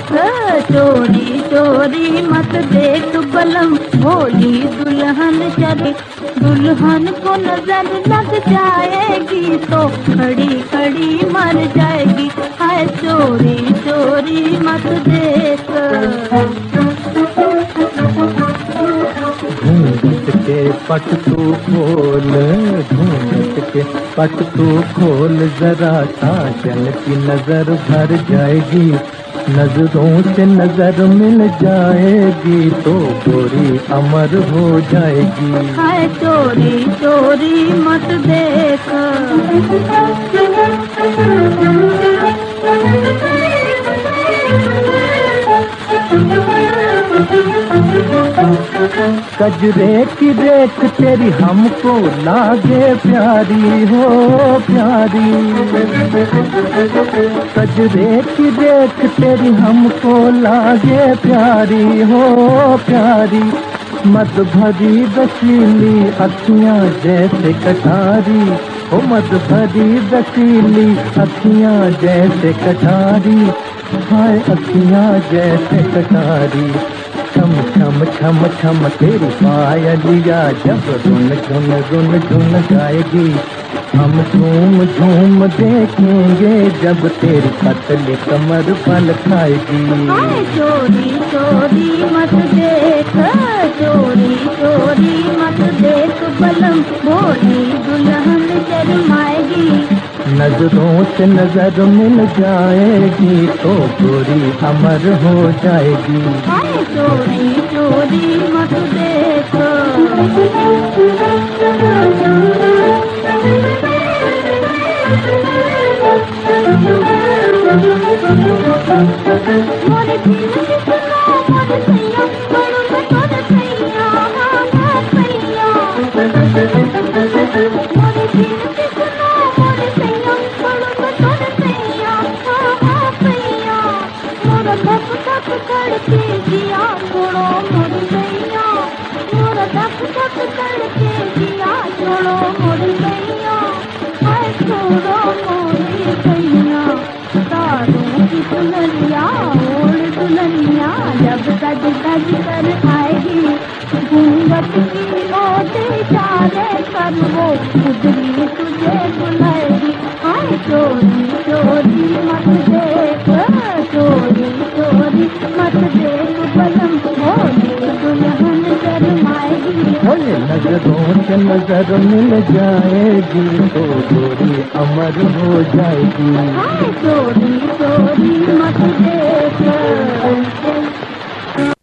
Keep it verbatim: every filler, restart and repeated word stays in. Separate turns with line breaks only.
देख, चोरी चोरी मत देख बलम, भोली दुल्हन चली। दुल्हन को नजर लग जाएगी तो खड़ी खड़ी मर जाएगी। हाय चोरी चोरी मत देख।
घूंघट के पट तू खोल, घूंघट के पट तू खोल जरा, साजन की नजर भर जाएगी। नजरों से नजर मिल जाएगी तो गोरी अमर हो जाएगी।
हाय चोरी चोरी मत देख।
कजरे की रेख तेरी हमको लागे प्यारी हो प्यारी। कजरे की रेख तेरी हमको लागे प्यारी हो प्यारी। मद भरी रसीली अखियां जैसे कटारी, ओ मद भरी रसीली अखियां जैसे कटारी। हाय अखियां जैसे कटारी। छम छम छम छम तेरी पायलिया जब रुन झुन रुन झुन गाएगी। हम झूम झूम देखेंगे जब तेरी पतली कमर पल खाएगी।
हाय चोरी चोरी मत देख, चोरी चोरी मत देख बलम, भोली दुल्हन शर्माएगी।
नजरों से नजर मिल जाएगी तो गोरी अमर हो जाएगी।
हाय चोरी चोरी मत देख। मोरे दिल की सुनो मोरे सैया, बड़ो मैं तोरे सैया, हाँ हाँ सैया। मोरे दिल की सुनो मोरे सैया, बड़ो मैं तोरे सैया, हाँ हाँ सैया। मोरा धक धक करके जिया छोड़ो मोरे सैया, मोरा धक धक करके जिया छोड़ो मोरे सैया। हाय छोड़ो मोरे सैया। तारों की दुल्हनिया ओढ़ दुल्हनिया जब सज सज कर आएगी। घूंघट की ओट इशारे कर वो उधरी तुझे बुलाएगी। हाय चोरी चोरी मत देख, चोरी चोरी मत देख बलम, भोली दुल्हन शर्माएगी।
बोले नजरों से नजर मिल जाएगी तो गोरी अमर हो जाएगी।
हाय चोरी चोरी